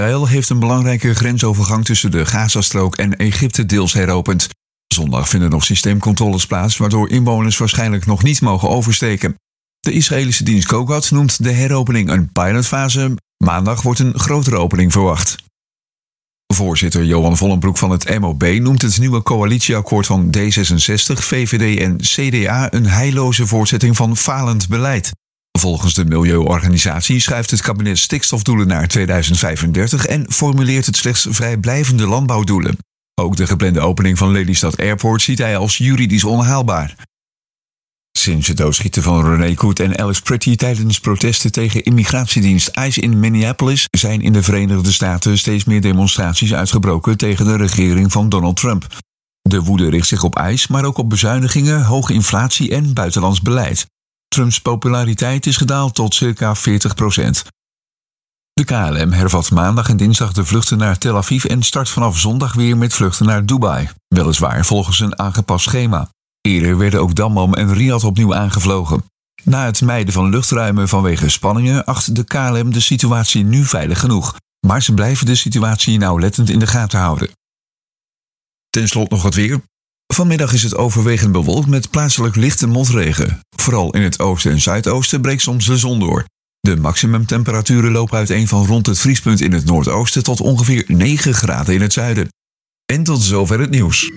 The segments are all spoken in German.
Israël heeft een belangrijke grensovergang tussen de Gazastrook en Egypte deels heropend. Zondag vinden nog systeemcontroles plaats, waardoor inwoners waarschijnlijk nog niet mogen oversteken. De Israëlische dienst Kogat noemt de heropening een pilotfase. Maandag wordt een grotere opening verwacht. Voorzitter Johan Vollenbroek van het MOB noemt het nieuwe coalitieakkoord van D66, VVD en CDA een heilloze voortzetting van falend beleid. Volgens de milieuorganisatie schuift het kabinet stikstofdoelen naar 2035 en formuleert het slechts vrijblijvende landbouwdoelen. Ook de geplande opening van Lelystad Airport ziet hij als juridisch onhaalbaar. Sinds het doodschieten van René Koet en Alice Pretty tijdens protesten tegen immigratiedienst ICE in Minneapolis zijn in de Verenigde Staten steeds meer demonstraties uitgebroken tegen de regering van Donald Trump. De woede richt zich op ICE, maar ook op bezuinigingen, hoge inflatie en buitenlands beleid. Trumps populariteit is gedaald tot circa 40%. De KLM hervat maandag en dinsdag de vluchten naar Tel Aviv en start vanaf zondag weer met vluchten naar Dubai. Weliswaar volgens een aangepast schema. Eerder werden ook Dammam en Riyadh opnieuw aangevlogen. Na het mijden van luchtruimen vanwege spanningen acht de KLM de situatie nu veilig genoeg. Maar ze blijven de situatie nauwlettend in de gaten houden. Ten slotte nog het weer. Vanmiddag is het overwegend bewolkt met plaatselijk lichte motregen. Vooral in het oosten en zuidoosten breekt soms de zon door. De maximumtemperaturen lopen uiteen van rond het vriespunt in het noordoosten tot ongeveer 9 graden in het zuiden. En tot zover het nieuws.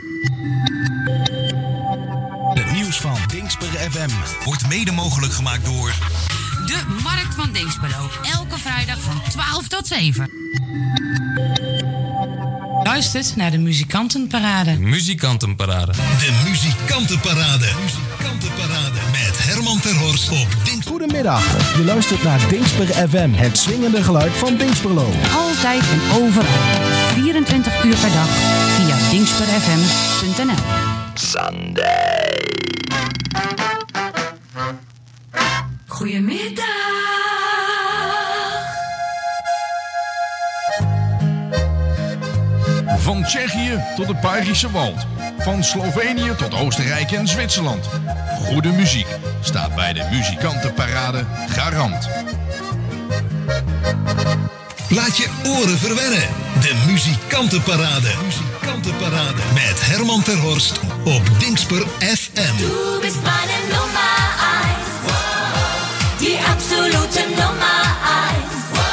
Het nieuws van Dingsper FM wordt mede mogelijk gemaakt door de Markt van Dingsperlo. Elke vrijdag van 12 tot 7. Luistert naar de Muzikantenparade. Muzikantenparade. De Muzikantenparade. Muzikantenparade met Herman Terhorst op Dingsper. Goedemiddag, je luistert naar Dingsper FM, het swingende geluid van Dingsperlo. Altijd en overal. 24 uur per dag via dingsperfm.nl. Sunday. Goedemiddag. Van Tsjechië tot de Parijse Wald. Van Slovenië tot Oostenrijk en Zwitserland. Goede muziek staat bij de Muzikantenparade garant. Laat je oren verwennen. De Muzikantenparade. Muzikantenparade met Herman Terhorst op Dingsper FM. Du bist meine Nummer 1. Die absolute Nummer 1.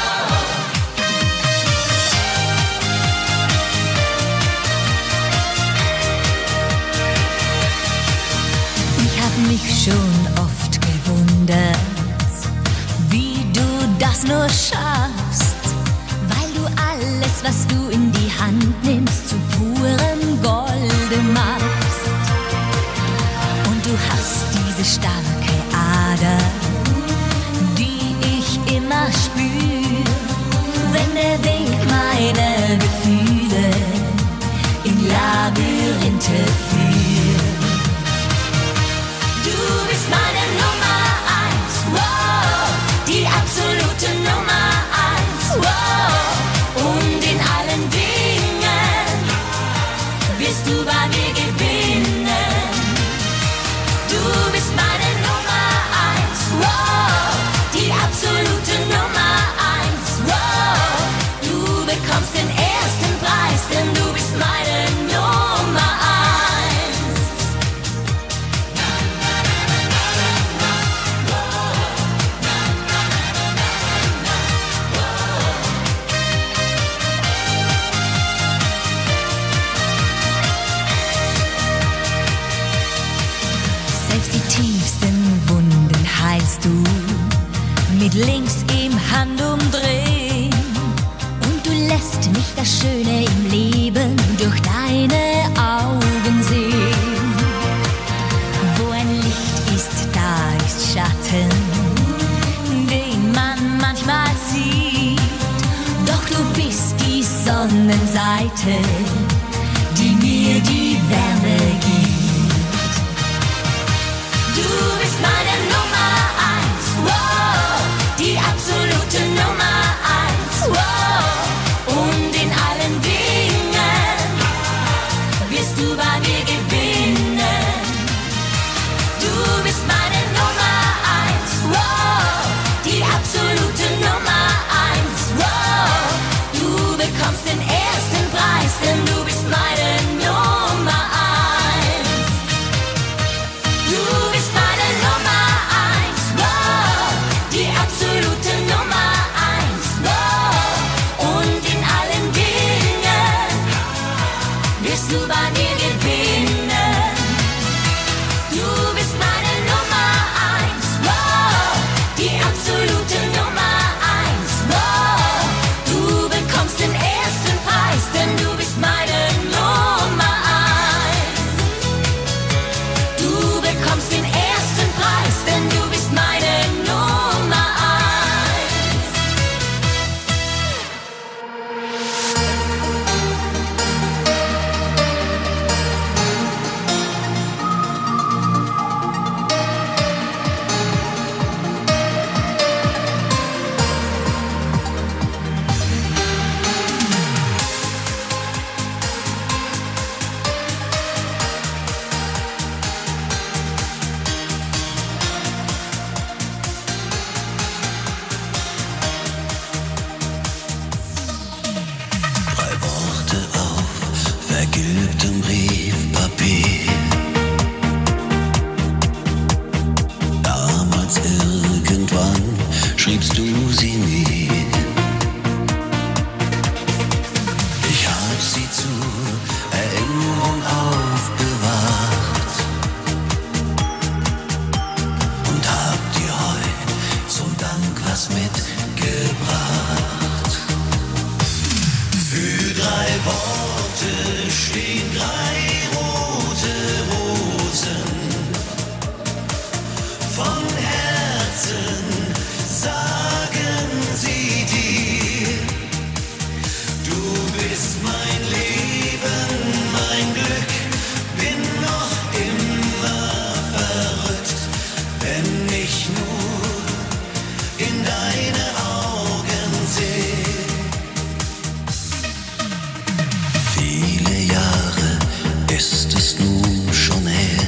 Mich schon oft gewundert, wie du das nur schaffst, weil du alles, was du in die Hand nimmst, zu purem Golde machst. Und du hast diese starke Ader, die ich immer spür, wenn der Weg meiner Gefühle in Labyrinthe führt. Du bist meine Nummer 1, wow, die absolute Nummer 1, wow. Und in allen Dingen wirst du bei mir gewinnen. Du bist meine Nummer 1, wow, die absolute Nummer 1, wow. Du bekommst den ersten Preis, denn du bist meine Nummer 1. Heilst du mit links im Handumdrehen und du lässt mich das Schöne im Leben durch deine Augen sehen. Wo ein Licht ist, da ist Schatten, den man manchmal sieht. Doch du bist die Sonnenseite, die mir die Wärme gibt. Du bist meine Nummer 1, wow, die absolute Nummer 1, wow. Und in allen Dingen wirst du bei mir gewinnen. Du bist meine Nummer 1, wow, die absolute Nummer 1, wow. Du drei Worte stehen drei rote Rosen. Von Herzen sagen sie dir, du bist mein Leben, mein Glück, bin noch immer verrückt, wenn ich nur in deine Augen sehe. Viele Jahre ist es nun schon her,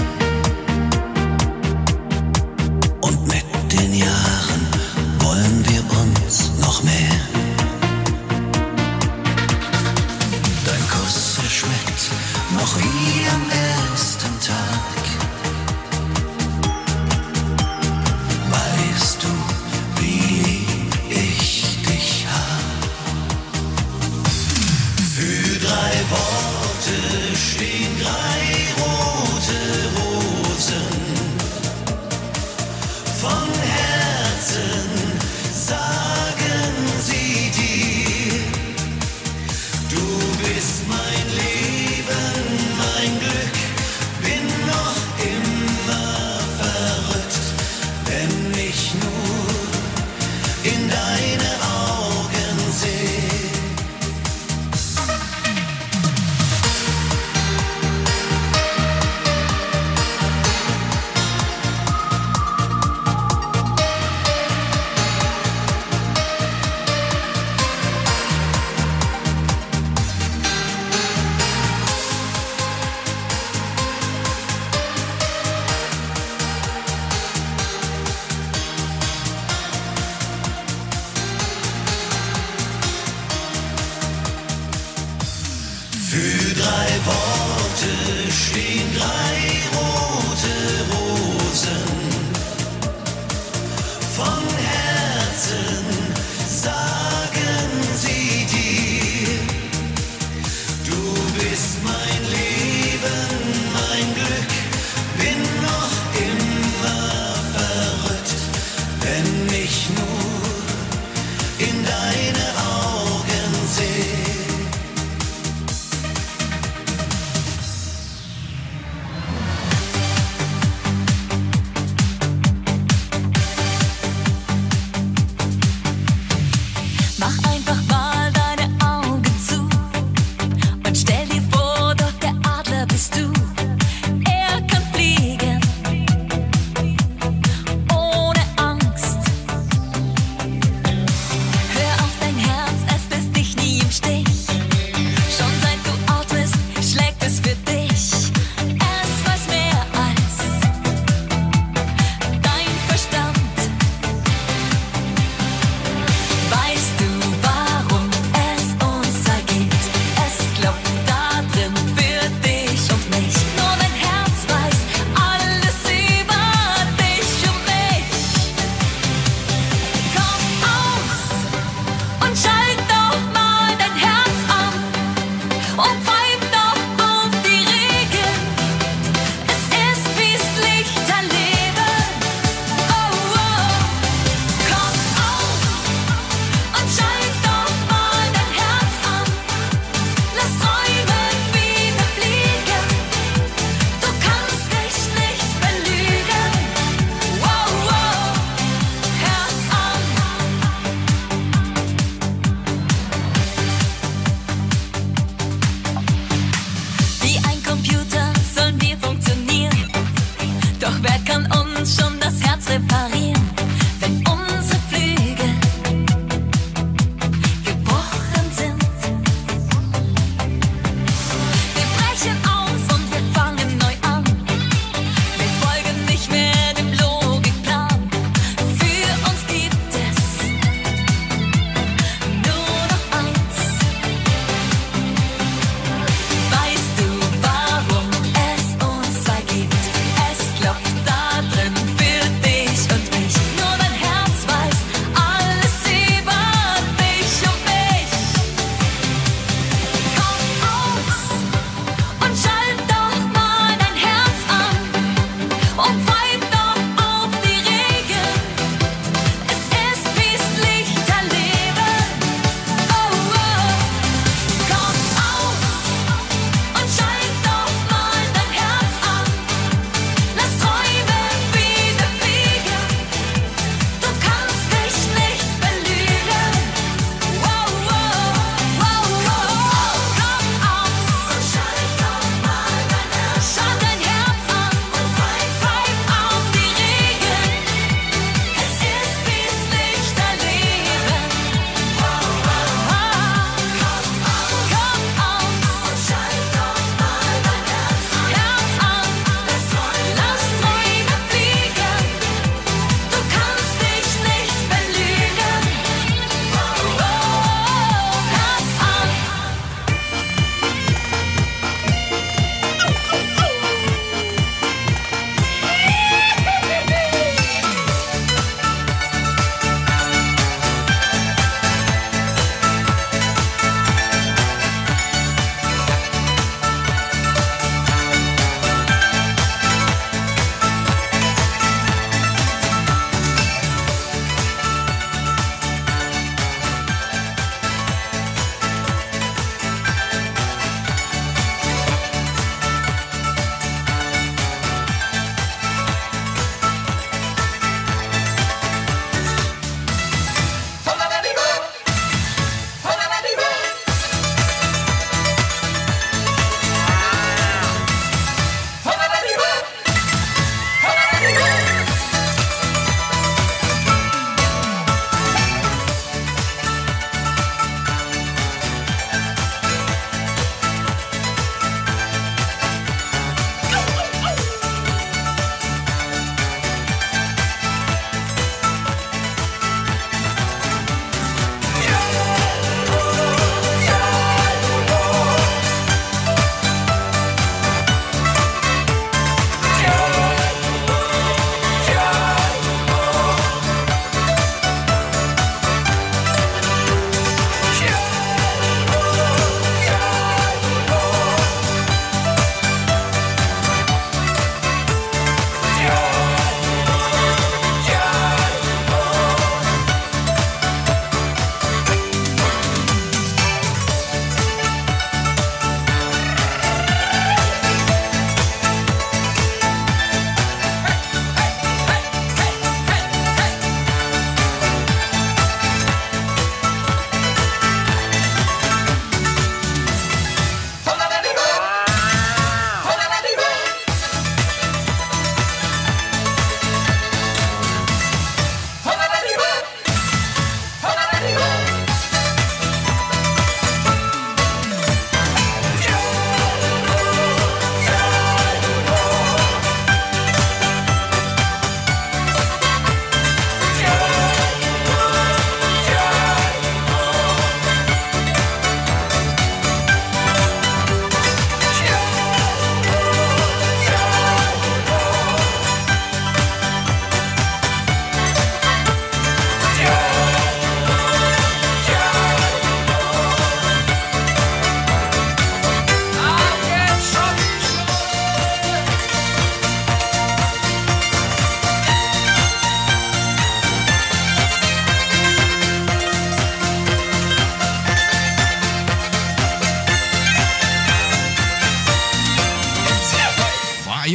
und mit den Jahren wollen wir uns noch mehr. Dein Kuss schmeckt noch wie am ersten Tag. Weißt du, wie lieb ich dich hab? Für drei Worte stehen drei rote Rosen. Von Herzen sagen sie dir, du bist mein Leben, mein Glück, bin noch immer verrückt, wenn ich nur in deine Augen sehe. Für drei Worte stehen drei rote Rosen. Von Herzen sagen sie dir, du bist mein Leben, mein Glück, bin noch immer verrückt, wenn ich nur in deine Augen sehe.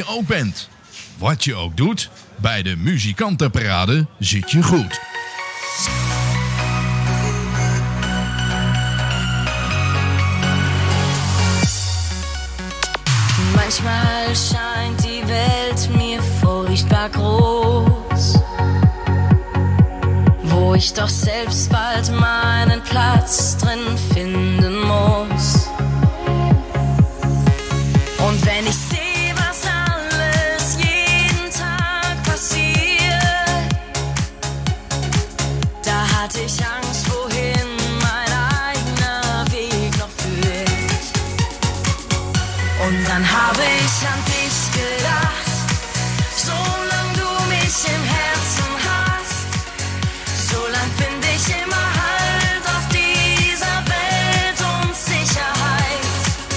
je ook bent. Wat je ook doet, bij de Muzikantenparade zit je goed. Manchmal scheint die Welt mir furchtbar groß, wo ich doch selbst bald meinen Platz drin finden muss. Und wenn ich sehe, was alles jeden Tag passiert, da hatte ich Angst, wohin mein eigener Weg noch führt. Und dann habe ich an dich gedacht, solange du mich im Herzen hast, solange finde ich immer Halt auf dieser Welt und Sicherheit.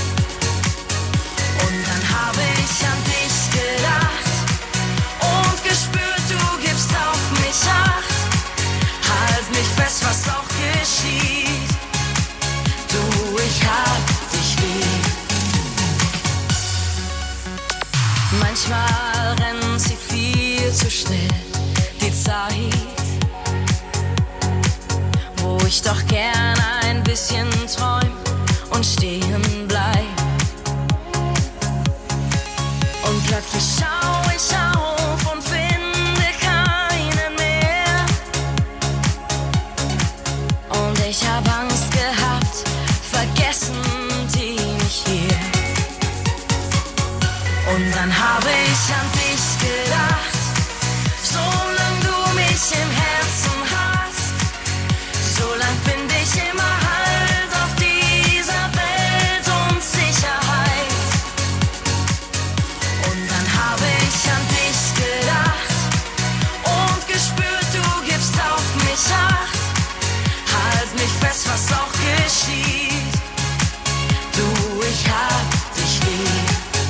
Und dann habe ich an dich gedacht und gespürt, du gibst auf mich Acht. Halt mich fest, was auch geschieht, du, ich hab dich lieb. Manchmal rennt sie viel zu schnell, die Zeit, wo ich doch gern ein bisschen träum und stehen bleib. Und plötzlich schau ich auf und finde keinen mehr. Und ich hab Angst gehabt, vergessen die mich hier. Und dann habe ich an dich gedacht, solange du mich im Herzen hast, solange finde ich immer Halt auf dieser Welt und Sicherheit. Und dann habe ich an dich gedacht und gespürt, du gibst auf mich Acht. Halt mich fest, was auch geschieht, du, ich hab dich lieb.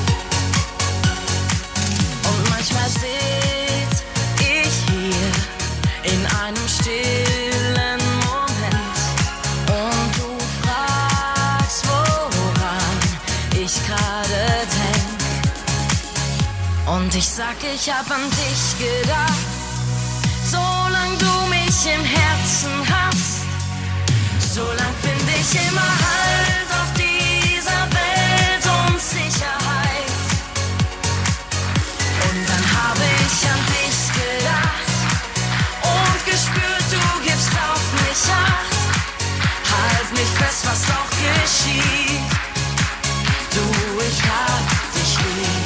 Und manchmal sitz ich hier in einem stillen Moment und du fragst, woran ich gerade denk. Und ich sag, ich hab an dich gedacht, solange du mich im Herzen hast, solange finde ich immer Halt auf dieser Welt und Sicherheit. Und dann habe ich an dich gedacht und gespürt, du gibst auf mich Acht. Halt mich fest, was auch geschieht, du, ich hab dich lieb.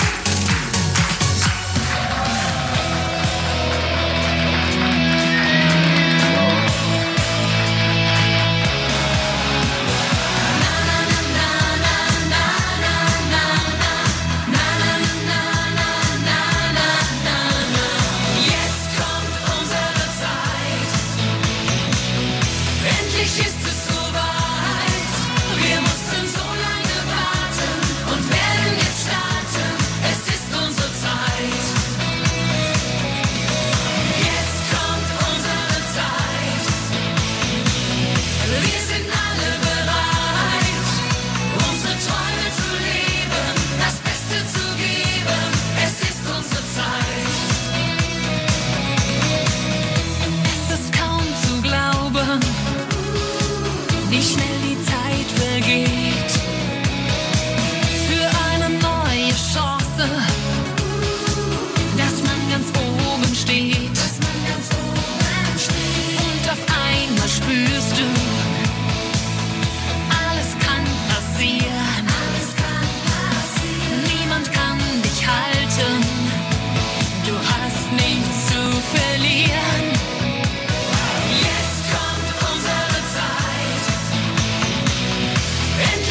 Wie schnell die Zeit vergeht für eine neue Chance, dass man ganz oben steht. Und auf einmal spürst du, alles kann passieren. Niemand kann dich halten, du hast nichts zu verlieren. Jetzt kommt unsere Zeit.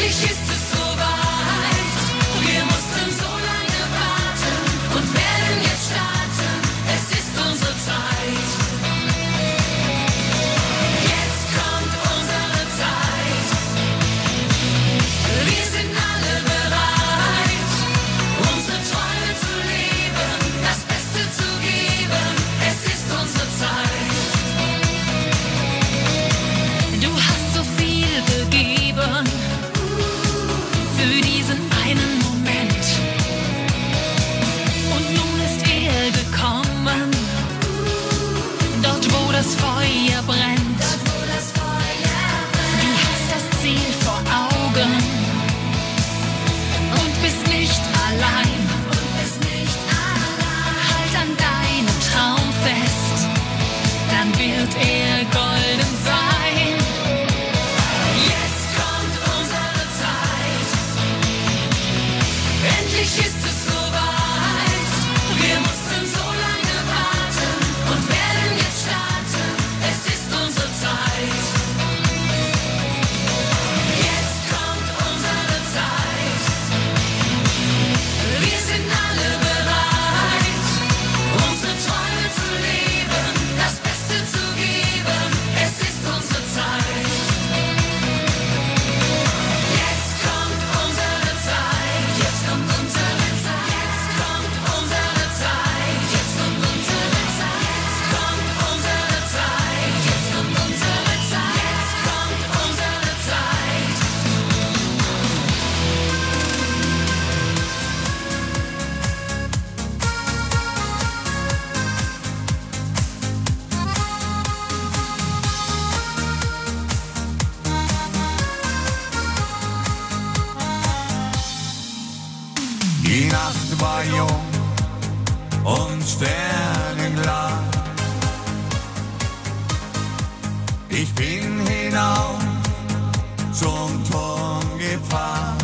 Nacht war jung und sternengleich. Ich bin hinauf zum Turm gefahren.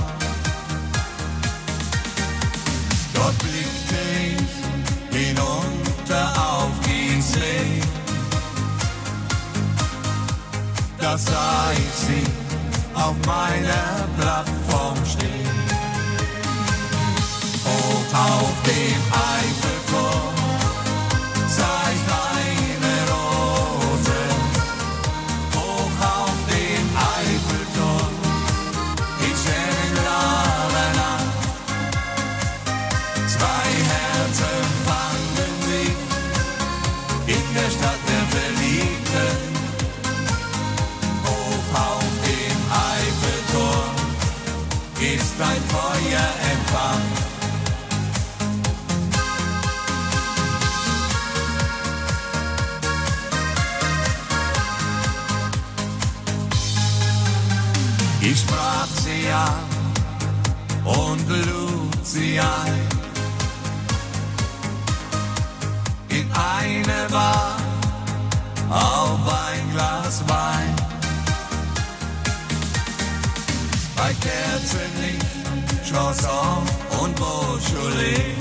Dort blickte ich hinunter auf die See. Da sah ich sie auf meiner Plattform stehen. Hoch auf dem Eiffelturm sah ich eine Rose. Hoch auf dem Eiffelturm in sternenklarer Nacht. Zwei Herzen fanden sich in der Stadt der Verliebten. Hoch auf dem Eiffelturm ist ein Feuer entfacht. Ich sprach sie an und lud sie ein in eine Bar auf ein Glas Wein. Bei Kerzenlicht, Chanson und Beaujolais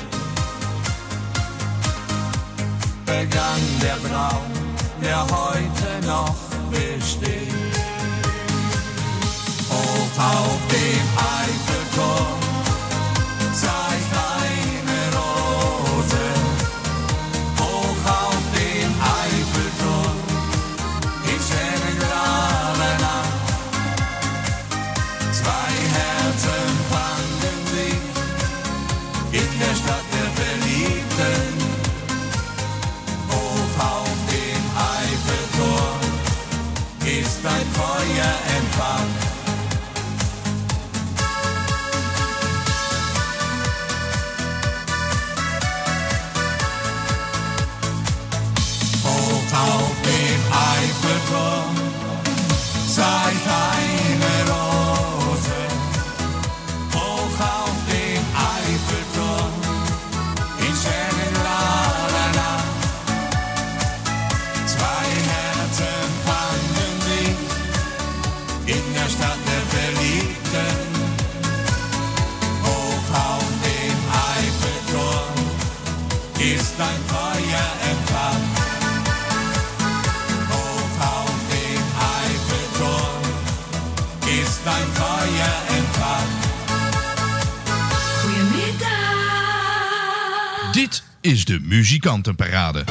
begann der Traum, der heute noch besteht. Hoch auf dem Eiffelturm sah ich eine Rose. Hoch auf dem Eiffelturm in sternenklarer Nacht. Zwei Herzen fanden sich in der Stadt der Verliebten. Hoch auf dem Eiffelturm ist ein Feuer entfacht. Auf dem Eiffelturm sah ich eine Rose. Hoch auf dem Eiffelturm in sternenklarer Nacht. Zwei Herzen fanden sich in der Stadt der Verliebten. Hoch auf dem Eiffelturm ist ein Feuer entfacht. Ist ein Feuer entfacht. Goedemiddag. Dit is de Muzikantenparade.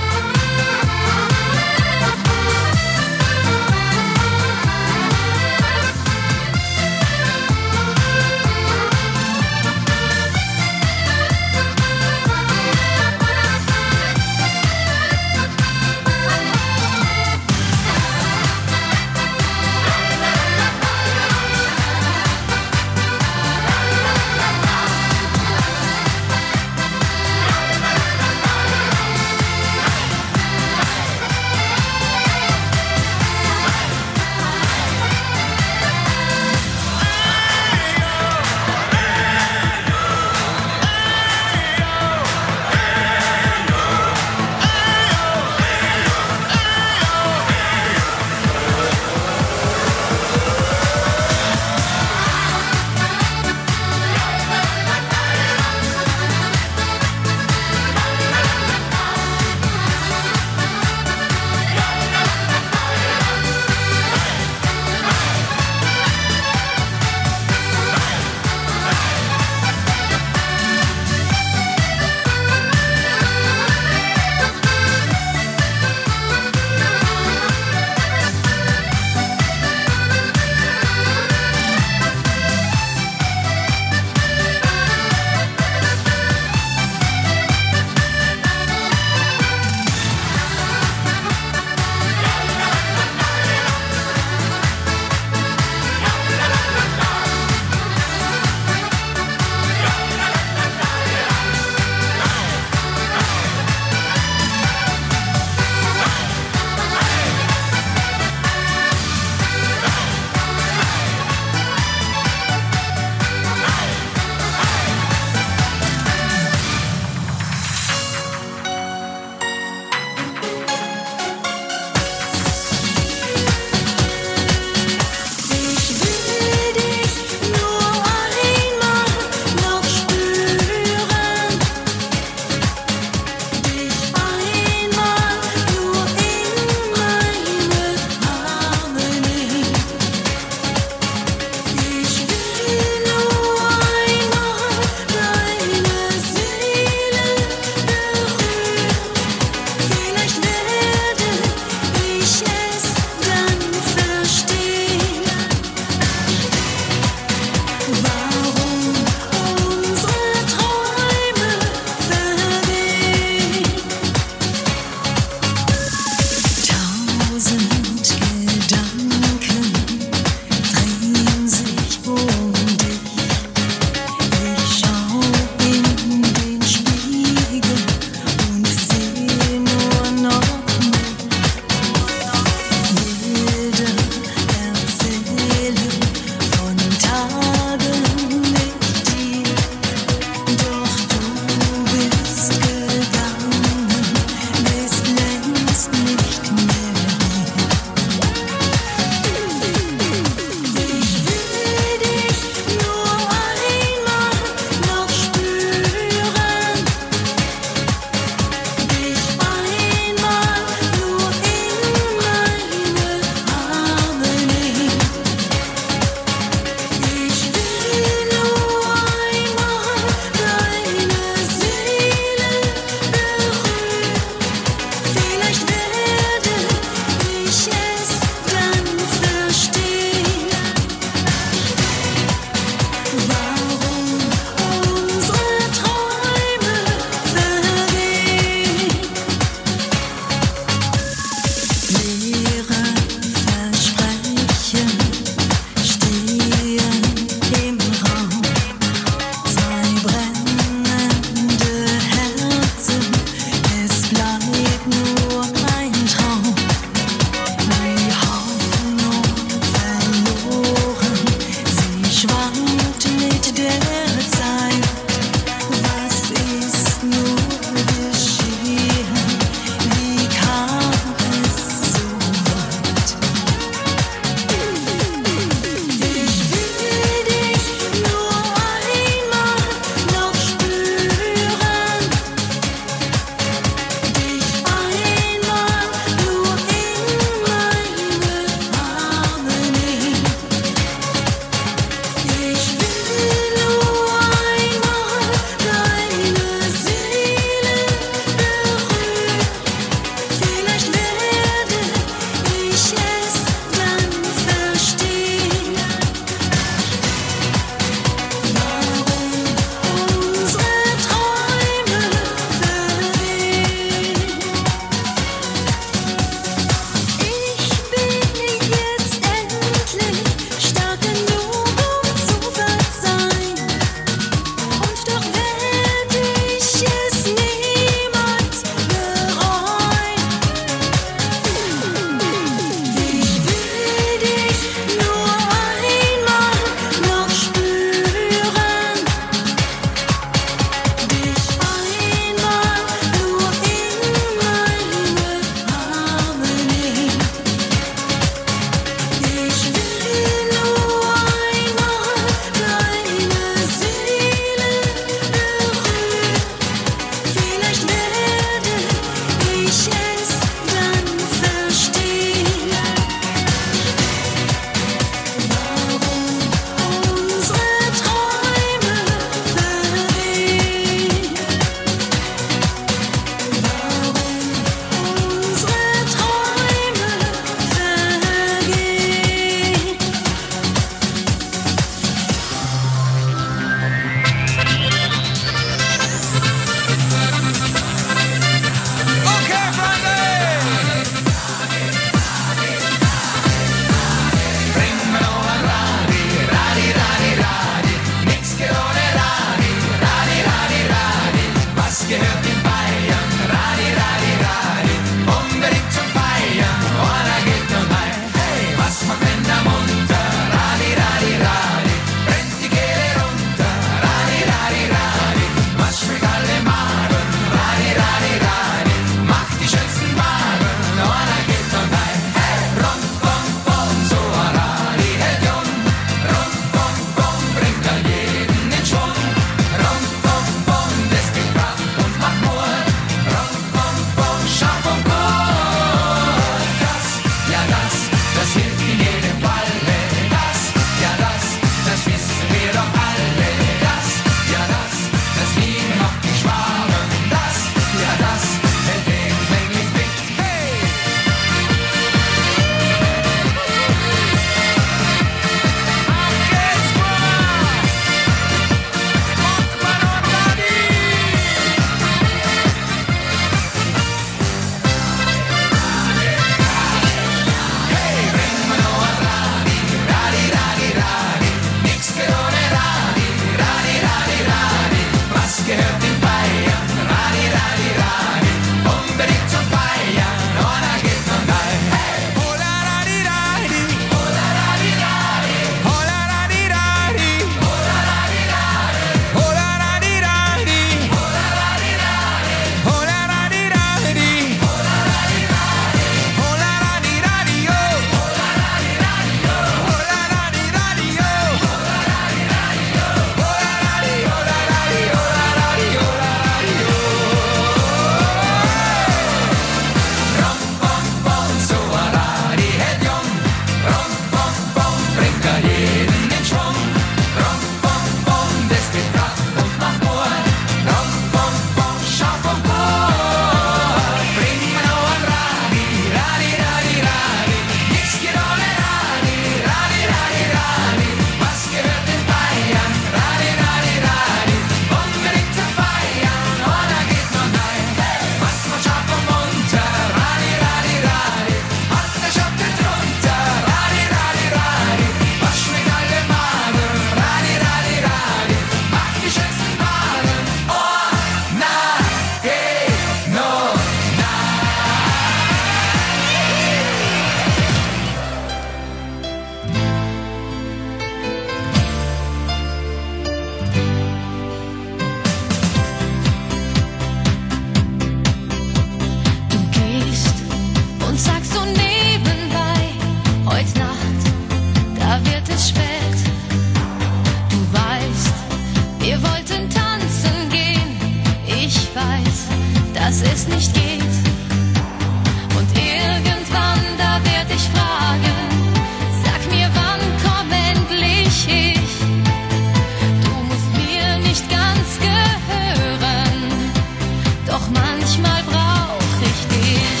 dass es nicht geht. Und irgendwann, da werd ich fragen, sag mir, wann komm endlich ich? Du musst mir nicht ganz gehören, doch manchmal brauch ich dich.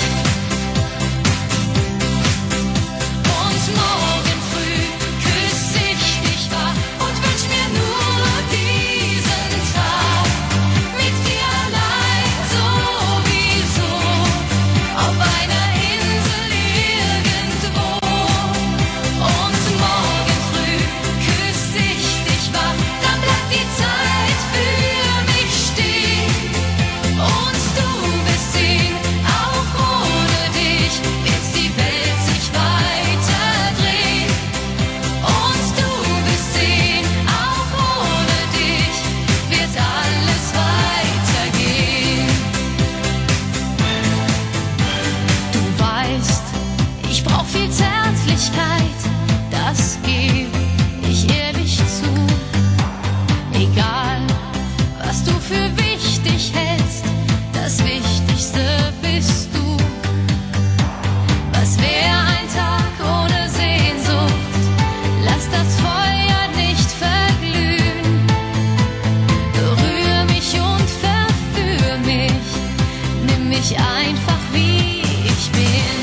Und morgen früh küss ich dich wach und wünsch mir nur diesen Tag mit dir allein sowieso auf einer Insel irgendwo. Und morgen früh küss ich dich wach, dann bleibt die Zeit für mich stehen. Und du wirst sehen, auch ohne dich wird die Welt sich weiter drehen. Und du wirst sehen, auch ohne dich wird alles weitergehen. Du weißt, ich brauch viel Zärtlichkeit, das geb ich ehrlich zu. Egal, was du für wichtig hältst, das Wichtigste bist du. Was wär ein Tag ohne Sehnsucht? Lass das Feuer nicht verglühen. Berühr mich und verführ mich, nimm mich einfach wie ich bin.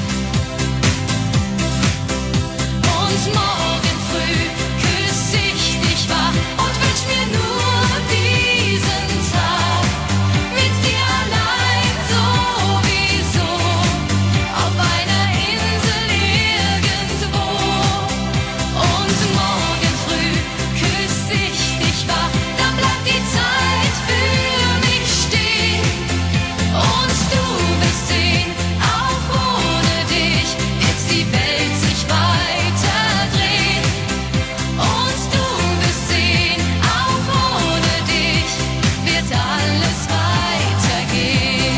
Und morgen früh küss ich dich wach und wünsch mir nur diesen Tag mit dir allein sowieso auf einer Insel irgendwo. Und morgen früh küss ich dich wach, dann bleibt die Zeit für mich stehen. Und du wirst sehen, auch ohne dich wird die Welt sich weiter drehen. Und du wirst sehen, auch ohne dich wird alles weitergehen.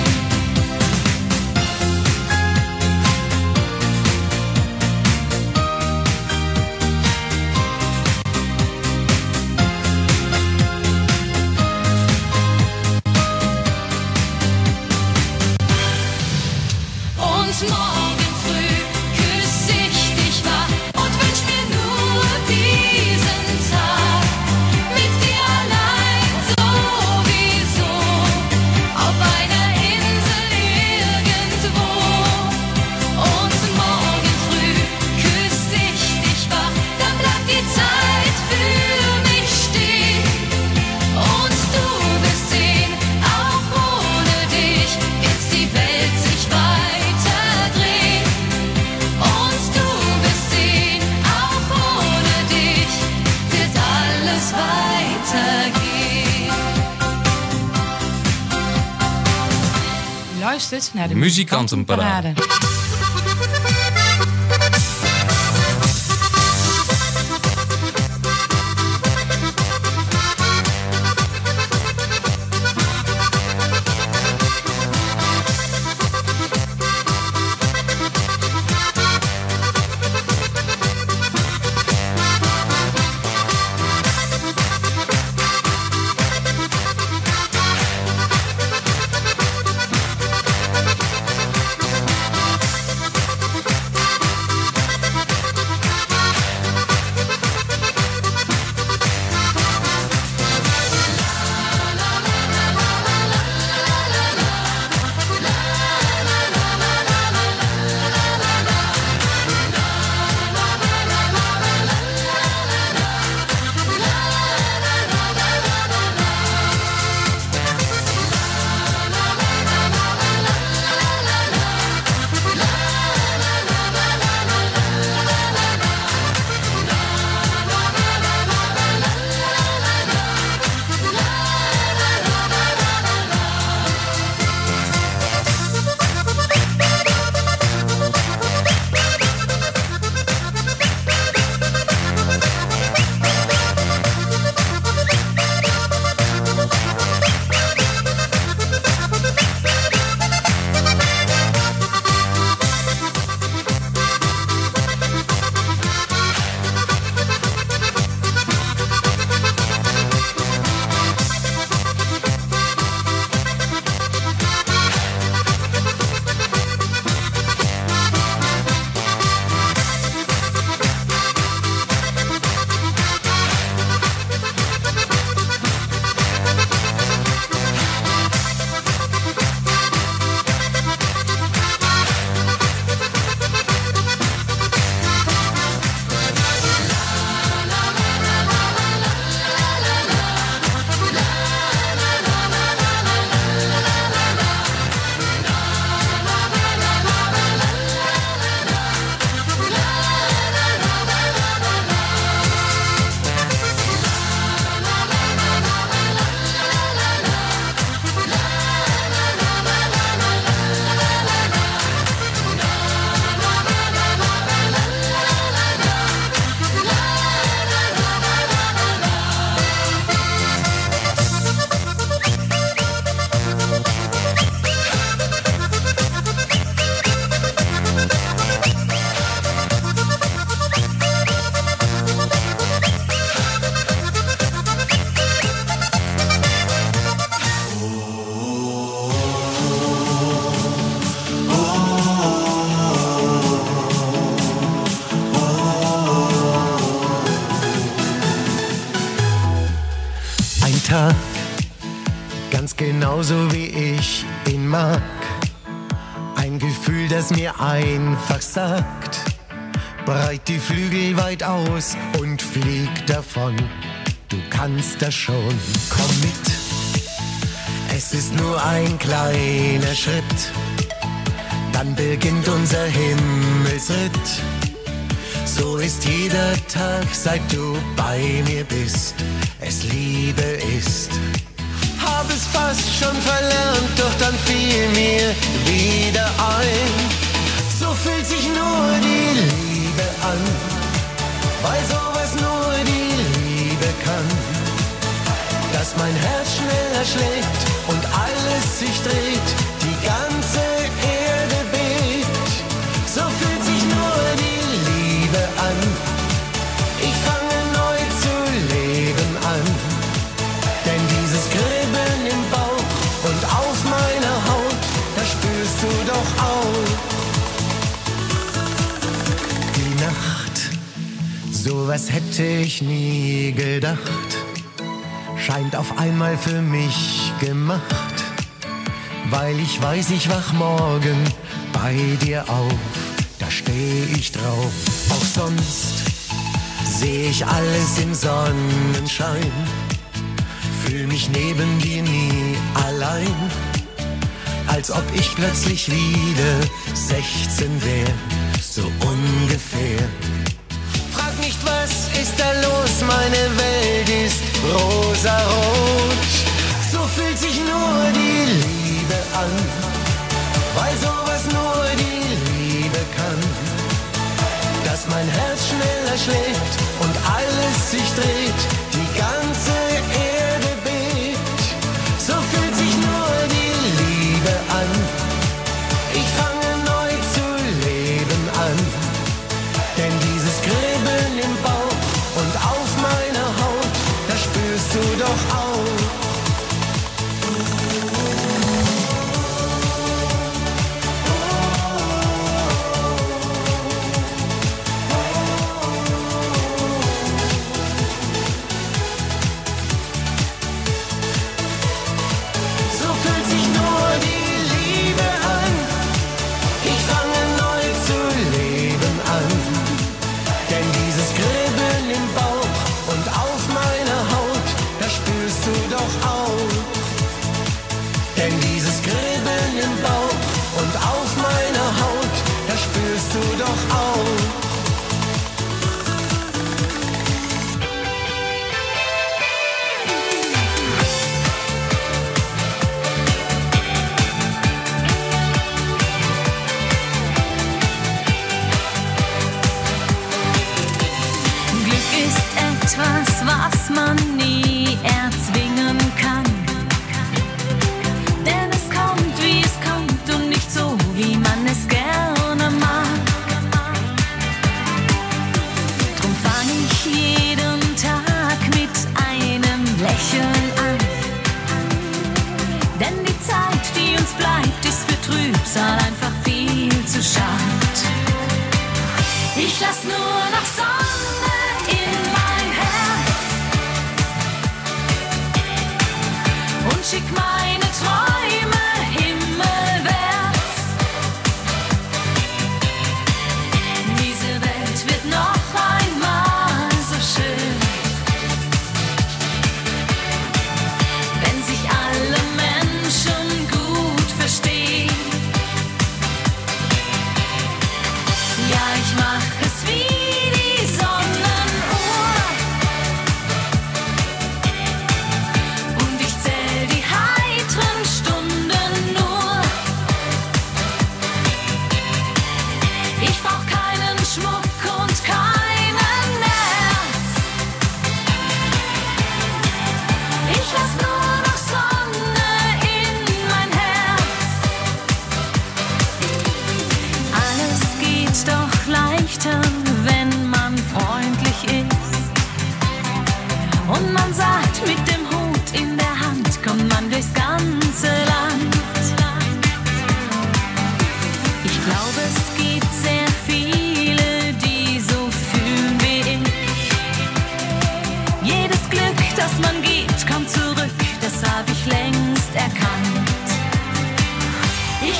Und morgen früh küss ich dich wach und wünsch mir nur diesen Tag mit dir allein sowieso auf einer Insel irgendwo. Und morgen früh küss ich dich wach, dann bleibt die Zeit für mich stehen. Und du wirst sehen, auch ohne dich wird die Welt sich weiter drehen. Und du wirst sehen, auch ohne dich wird alles weitergehen. U luistert naar de Muzikantenparade. ich ihn mag. Ein Gefühl, das mir einfach sagt, breit die Flügel weit aus und flieg davon. Du kannst das schon, komm mit. Es ist nur ein kleiner Schritt, dann beginnt unser Himmelsritt. So ist jeder Tag, seit du bei mir bist, es Liebe ist. Hab es fast schon verlernt, doch dann fiel mir wieder ein. So fühlt sich nur die Liebe an, weil sowas nur die Liebe kann. Dass mein Herz schneller schlägt und alles sich dreht, die ganze Erde bebt. So fühlt sich nur die Liebe an. Ich fange neu zu leben an. Denn dieses Kribbeln im Bauch und auf meiner Haut, das spürst du doch auch. Die Nacht, sowas hätte ich nie gedacht, scheint auf einmal für mich gemacht. Weil ich weiß, ich wach morgen bei dir auf, da steh ich drauf. Auch sonst seh ich alles im Sonnenschein, fühl mich neben dir nie allein, als ob ich plötzlich wieder 16 wär, so ungefähr. Frag nicht, was ist da los, meine Welt ist rosarot. So fühlt sich nur die Liebe an, weil sowas nur die Liebe kann. Dass mein Herz schneller schlägt und alles sich dreht, die ganze Erde bebt. So fühlt sich nur die Liebe an. Ich fange neu zu leben an. Denn dieses Kribbeln im Bauch und auf meiner Haut, das spürst du doch auch. Was man nie erzwingen kann. Denn es kommt, wie es kommt und nicht so, wie man es gerne mag. Drum fang ich jeden Tag mit einem Lächeln an. Denn die Zeit, die uns bleibt, ist für Trübsal einfach viel zu schad. Ich lass nur noch Sonne in mein Herz und schick meine Träume himmelwärts. Diese Welt wird noch einmal so schön, wenn sich alle Menschen gut verstehen.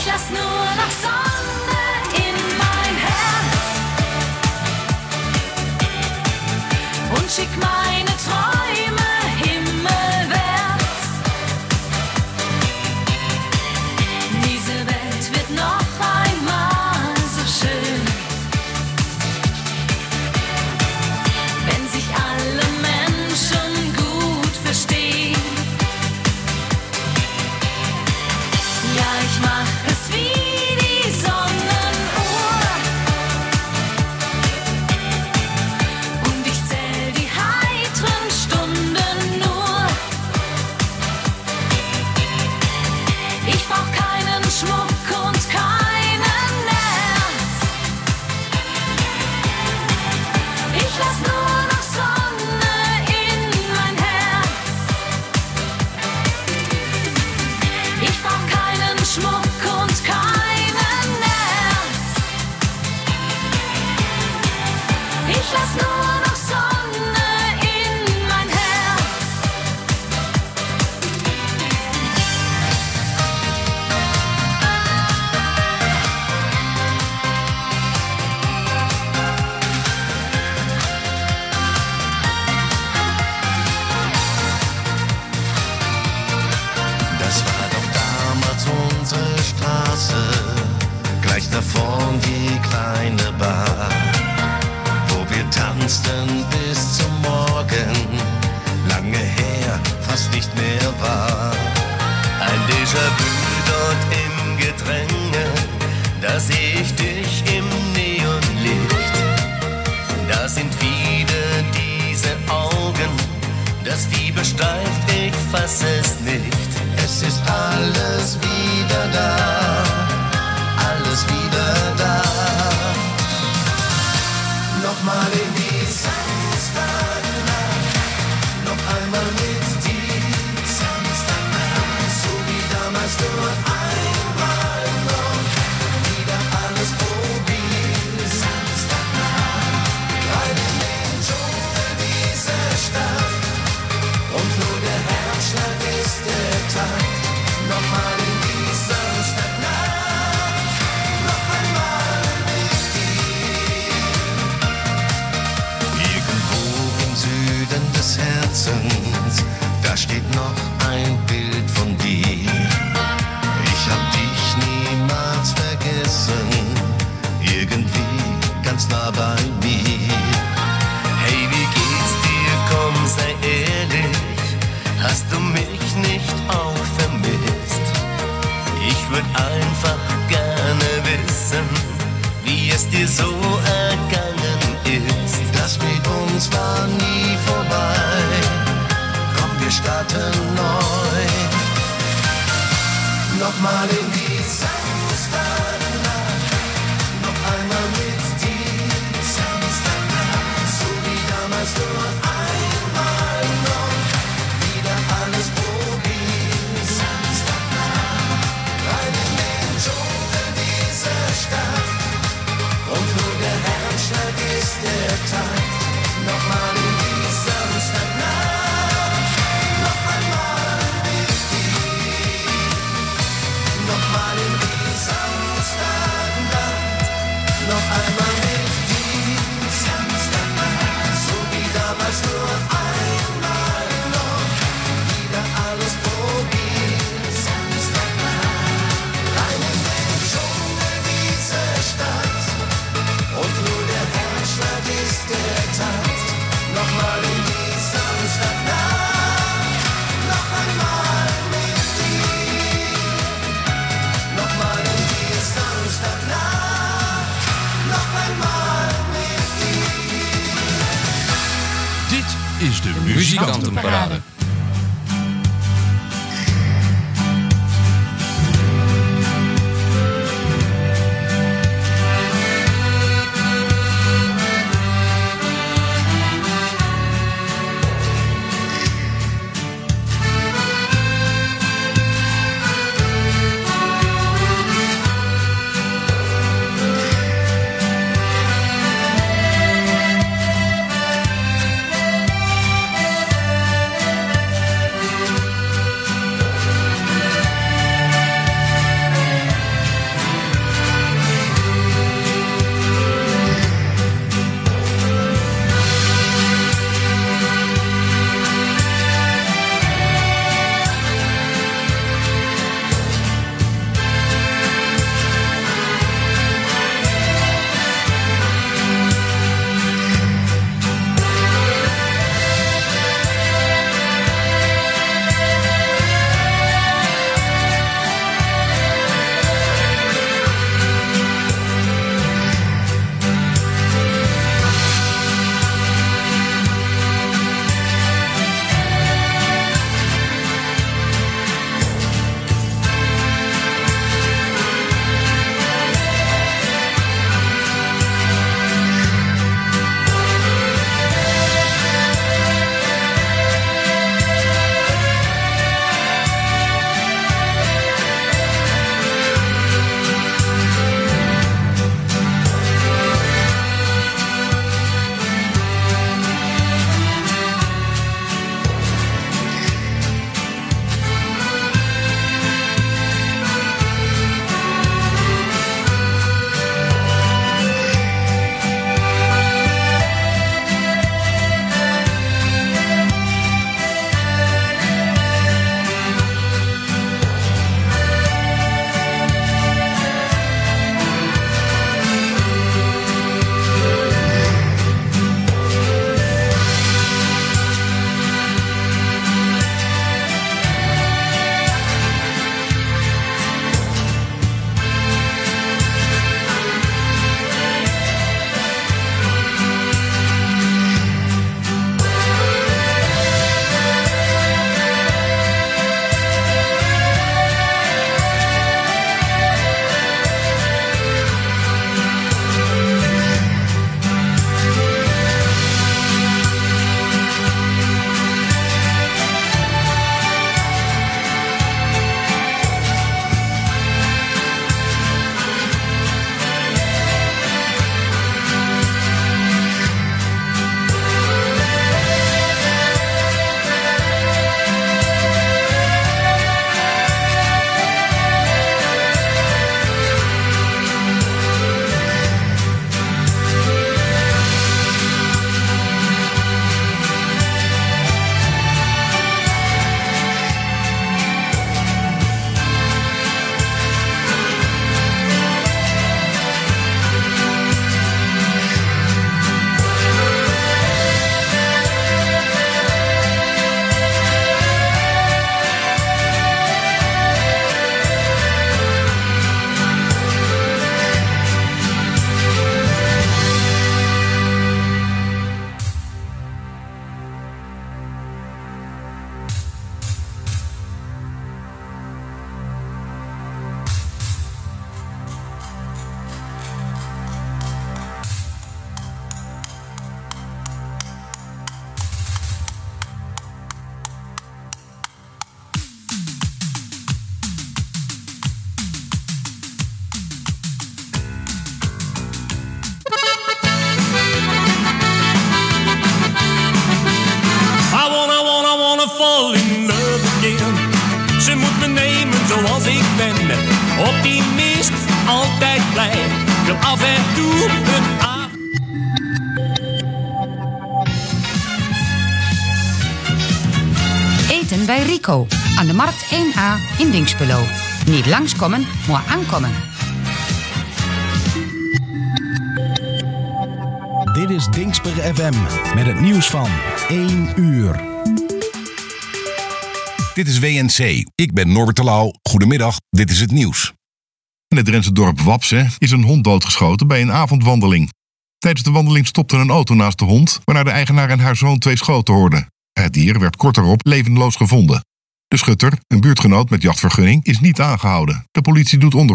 Ich lass nur noch Sonne in mein Herz und schick meine Träume himmelwärts. Diese Welt wird noch einmal so schön, wenn sich alle Menschen gut verstehen. Ja, ich mach es wie die Sonnenuhr und ich zähl die heitren Stunden nur. Ich brauch keinen Schmuck und keinen Nerz. Ich lass nur noch Sonne in mein Herz. Ich brauch keinen Schmuck und keinen Nerz. Ich lass nur noch Sonne in mein Herz. Das war doch damals unsere Straße, gleich davor die kleine Bar, wo wir tanzten bis zum Morgen, lange her, fast nicht mehr war. Ein Déjà-vu dort im Gedränge, da seh ich dich im Neonlicht. Da sind wieder diese Augen, das Fieber steigt, ich fass es nicht. Es ist alles wieder da, alles wieder da. Nochmal in die Samstagnacht, noch einmal mit dir. Samstagnacht, so wie damals, nur einmal noch, wieder alles probieren. Samstagnacht, rein in den Dschungel dieser Stadt. Und nur der Herzschlag ist der Takt. Nochmal in die Samstagnacht, noch einmal mit dir. Irgendwo im Süden des Herzens, da steht noch ein Bild von dir. Ich hab dich niemals vergessen, irgendwie ganz nah bei mir. Hey, wie geht's dir? Komm, sei ehrlich, hast du mich nicht auch vermisst? Ich würd einfach gerne wissen, wie es dir so ergangen ist. Das mit uns war nie vorbei, komm, wir starten neu. Nochmal in die Samstagnacht, noch einmal mit dir. Samstagnacht, so wie damals, nur einmal noch, wieder alles probieren. Samstagnacht, rein in den Dschungel dieser Stadt. Und nur der Herzschlag ist der Takt. Nochmal in die Samstagnacht, noch einmal mit dir. Nochmal in die Samstagnacht, noch einmal mit dir. Samstagnacht, so wie damals, nur einmal noch, wieder alles probieren. Samstagnacht, rein in den Dschungel dieser Stadt. Und nur der Herzschlag ist der Takt. Nochmal in die Samstagnacht, noch einmal mit dir. Nochmal in die Samstagnacht, noch einmal mit dir. Dit is de Muzikantenparade. Eco aan de Markt 1A in Dinxperlo. Niet langskomen, maar aankomen. Dit is Dinxper FM met het nieuws van 1 uur. Dit is WNC. Ik ben Norbert Terlouw. Goedemiddag, dit is het nieuws. In het Drentse dorp Wapse is een hond doodgeschoten bij een avondwandeling. Tijdens de wandeling stopte een auto naast de hond, waarna de eigenaar en haar zoon 2 schoten hoorden. Het dier werd kort daarop levenloos gevonden. De schutter, een buurtgenoot met jachtvergunning, is niet aangehouden. De politie doet onderzoek.